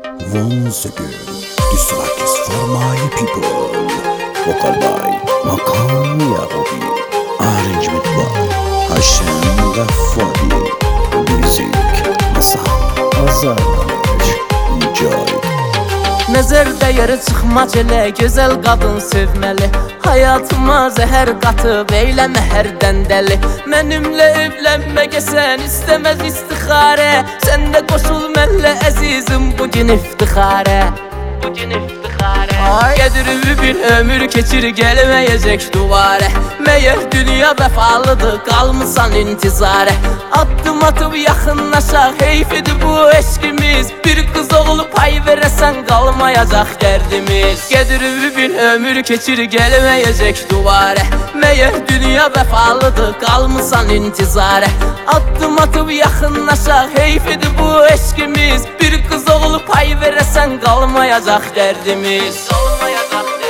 Once again, this track is for my people. Vocal by Makan Yahubi, arrangement by Hashem Ghaffari, music Hasan Azarlamış. Enjoy. Nəzərdə yeri çıxmac elə, gözəl qadın sevməli. Hayatıma zəhər qatıb, eyləmə hərdən dəli. Mənimlə evlənməyə sən istəməz istixarə. Sən də qoşul mənlə əzizim bugün iftixarə. Bugün iftixarə. Qədrini bil, ömür keçir, gəlməyəcək duvarə. Məyər dünya vəfalıdır, qalmısan intizarə. Addım atıb yaxınlaşaq, heyfidir bu eşkimiz. Bir qız oğlu pay verəsən, qalmayacaq dərdimiz. Qədrini bil, ömür keçir, gəlməyəcək duvarə. Məyər dünya vəfalıdır, qalmısan intizarə. Addım atıb yaxınlaşaq, heyfidir bu eşkimiz. Bir qız oğlu pay verəsən, qalmayacaq dərdimiz. Qalmayacaq dərdimiz.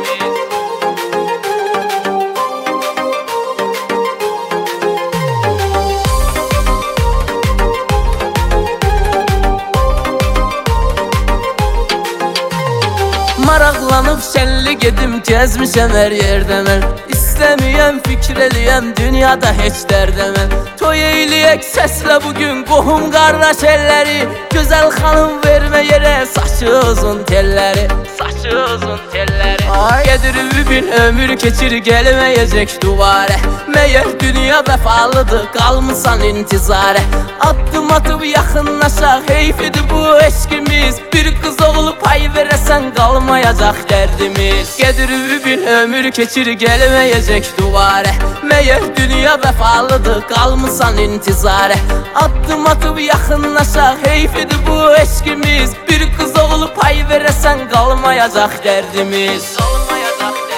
Maraqlanıb şənli gedim, gəzmişəm hər yerdə mən. İstəməyəm, fikr eləyəm, dünyada heç dərdə mən. Toy eyləyək səslə bugün qohum qardaş elləri. Gözəl xanım vermə yerə saçı uzun telləri. Saçı uzun telləri. Qədrini bil, ömür keçir, gəlməyəcək duvarə. Məyər dünya vəfalıdır, qalmısan intizarə. Addım atıb yaxınlaşaq, heyfidir bu eşkimiz. Bir qız oğlu pay verəsən, qalmayacaq dərdimiz. Qədrini bil, ömür keçir, gəlməyəcək duvarə. Məyər dünya vəfalıdır, qalmısan intizarə. Addım atıb yaxınlaşaq, heyfidir bu eşkimiz. Bir qız oğlu pay verəsən, qalmayacaq dərdimiz. Qalmayacaq dərdimiz.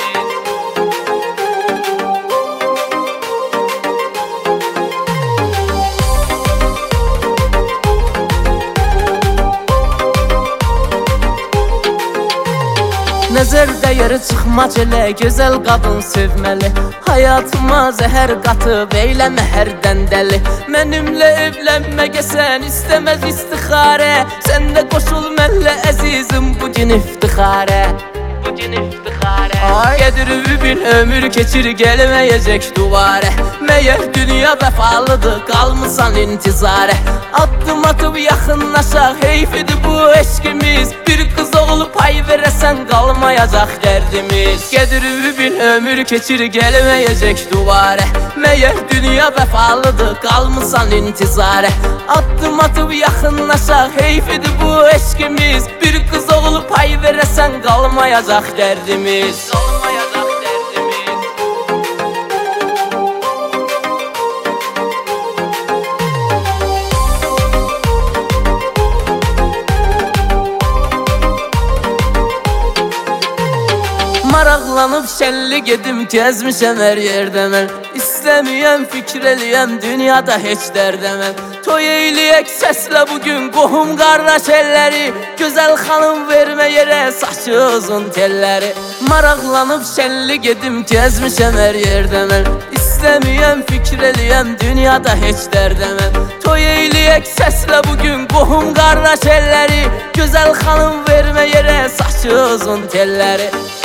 Nəzərdə yeri çıxmac elə, gözəl qadın sevməli. Hayatıma zəhər qatıb, eyləmə hərdən dəli. Mənimlə evlənməyə sən istəməz istixarə. Sən də qoşul mənlə əzizim bugün iftixarə. Bugün iftixarə. Qədrini bil, ömür keçir, gəlməyəcək duvarə. Məyər dünya vəfalıdır, qalmısan intizarə. Addım atıb yaxınlaşaq, heyfidir bu eşkimiz. Bir qız oğlu pay verəsən, qalmayacaq dərdimiz. Qədrini bil, ömür keçir, gəlməyəcək duvarə. Məyər dünya vəfalıdır, qalmısan intizarə. Addım atıb yaxınlaşaq, heyfidir bu eşkimiz. Bir qız oğlu pay verəsən, qalmayacaq dərdimiz. Qalmayacaq dərdimiz. Maraqlanıb şənli gedim, gəzmişəm hər yerdə mən. İstəməyəm, fikr eləyəm, dünyada heç dərdə mən. Toy eyləyək səslə bugün qohum qardaş elləri. Gözəl xanım vermə yerə saçı uzun telləri. Maraqlanıb şənli gedim, gəzmişəm hər yerdə mən. İstəməyəm, fikr eləyəm, dünyada heç dərdə mən. Toy eyləyək səslə bugün qohum qardaş elləri. Gözəl xanım vermə yerə saçı uzun telləri.